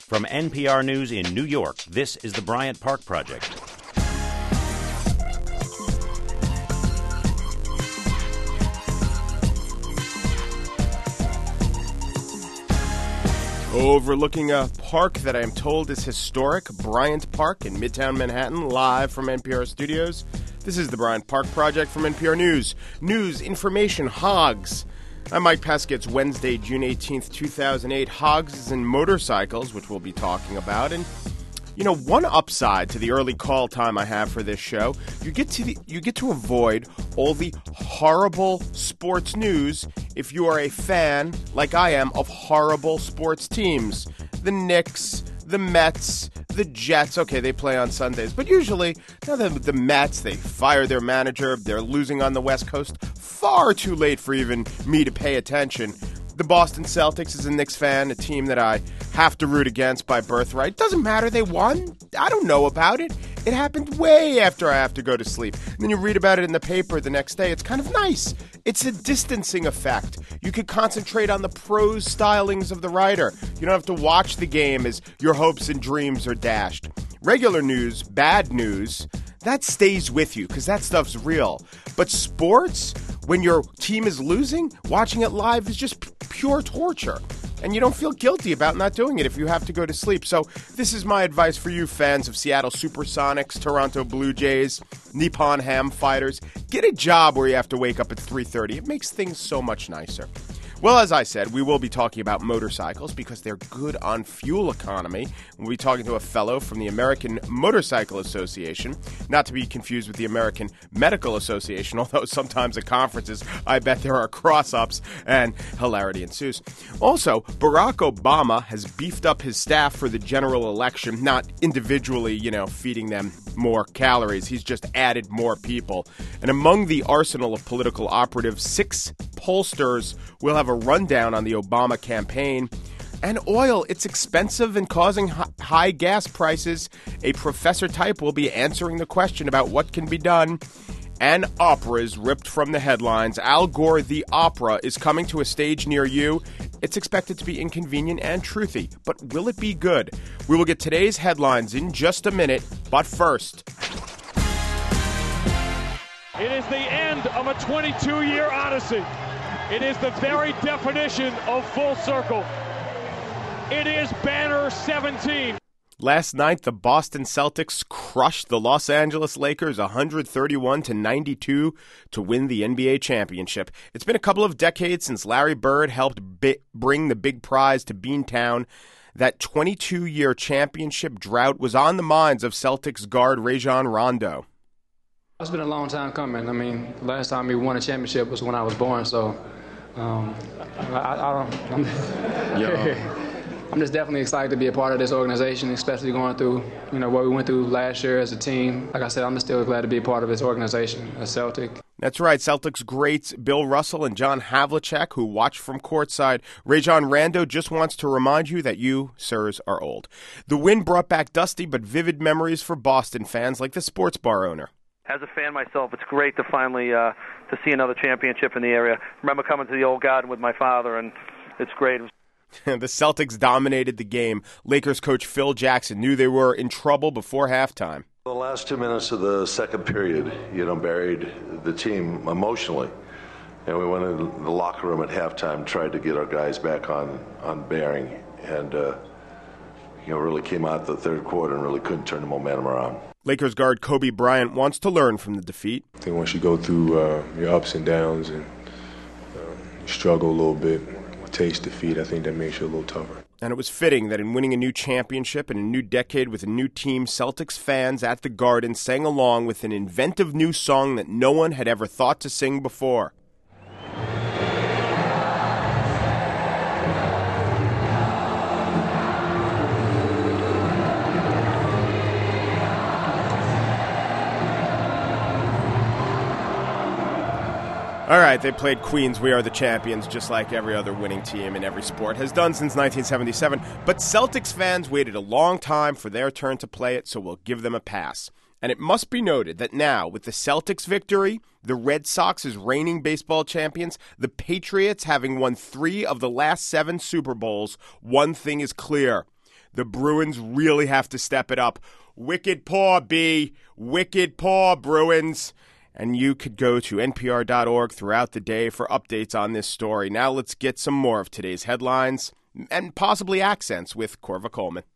From NPR News in New York, this is the Bryant Park Project. Overlooking a park that I am told is historic, Bryant Park in Midtown Manhattan, live from NPR Studios. This is the Bryant Park Project from NPR News. News, information, hogs. I'm Mike Pesca. It's Wednesday, June 18th, 2008. Hogs and motorcycles, which we'll be talking about. And, you know, one upside to the early call time I have for this show, you get to avoid all the horrible sports news if you are a fan, like I am, of horrible sports teams. The Knicks, the Mets, the Jets. Okay, they play on Sundays, but usually, the Mets, they fire their manager. They're losing on the West Coast. Far too late for even me to pay attention. The Boston Celtics is a Knicks fan, a team that I have to root against by birthright. Doesn't matter, they won. I don't know about it. It happened way after I have to go to sleep. And then you read about it in the paper the next day. It's kind of nice. It's a distancing effect. You can concentrate on the prose stylings of the writer. You don't have to watch the game as your hopes and dreams are dashed. Regular news, bad news, that stays with you because that stuff's real. But sports, when your team is losing, watching it live is just pure torture. And you don't feel guilty about not doing it if you have to go to sleep. So this is my advice for you fans of Seattle Supersonics, Toronto Blue Jays, Nippon Ham Fighters. Get a job where you have to wake up at 3:30. It makes things so much nicer. Well, as I said, we will be talking about motorcycles because they're good on fuel economy. We'll be talking to a fellow from the American Motorcycle Association, not to be confused with the American Medical Association, although sometimes at conferences I bet there are cross-ups and hilarity ensues. Also, Barack Obama has beefed up his staff for the general election, not individually, feeding them more calories. He's just added more people. And among the arsenal of political operatives, 6 pollsters will have a rundown on the Obama campaign. And oil, it's expensive and causing high gas prices. A professor type will be answering the question about what can be done. And operas ripped from the headlines. Al Gore, the opera, is coming to a stage near you. It's expected to be inconvenient and truthy, but will it be good? We will get today's headlines in just a minute, but first. It is the end of a 22-year odyssey. It is the very definition of full circle. It is banner 17. Last night, the Boston Celtics crushed the Los Angeles Lakers 131-92 to win the NBA championship. It's been a couple of decades since Larry Bird helped bring the big prize to Beantown. That 22-year championship drought was on the minds of Celtics guard Rajon Rondo. It's been a long time coming. I mean, the last time we won a championship was when I was born, so I'm just definitely excited to be a part of this organization, especially going through, what we went through last year as a team. Like I said, I'm still glad to be a part of this organization, a Celtic. That's right. Celtics greats Bill Russell and John Havlicek, who watched from courtside. Rajon Rondo just wants to remind you that you, sirs, are old. The win brought back dusty but vivid memories for Boston fans like the sports bar owner. As a fan myself, it's great to finally to see another championship in the area. I remember coming to the old Garden with my father, and it's great. The Celtics dominated the game. Lakers coach Phil Jackson knew they were in trouble before halftime. The last 2 minutes of the second period, buried the team emotionally. And we went into the locker room at halftime, tried to get our guys back on bearing, and really came out the third quarter and really couldn't turn the momentum around. Lakers guard Kobe Bryant wants to learn from the defeat. I think once you go through your ups and downs and struggle a little bit, taste defeat, I think that makes you a little tougher. And it was fitting that in winning a new championship and a new decade with a new team, Celtics fans at the Garden sang along with an inventive new song that no one had ever thought to sing before. All right, they played Queen's We Are the Champions just like every other winning team in every sport has done since 1977. But Celtics fans waited a long time for their turn to play it, so we'll give them a pass. And it must be noted that now, with the Celtics' victory, the Red Sox as reigning baseball champions, the Patriots having won 3 of the last 7 Super Bowls, one thing is clear. The Bruins really have to step it up. Wicked paw, B. Wicked paw, Bruins. And you could go to npr.org throughout the day for updates on this story. Now let's get some more of today's headlines and possibly accents with Corva Coleman.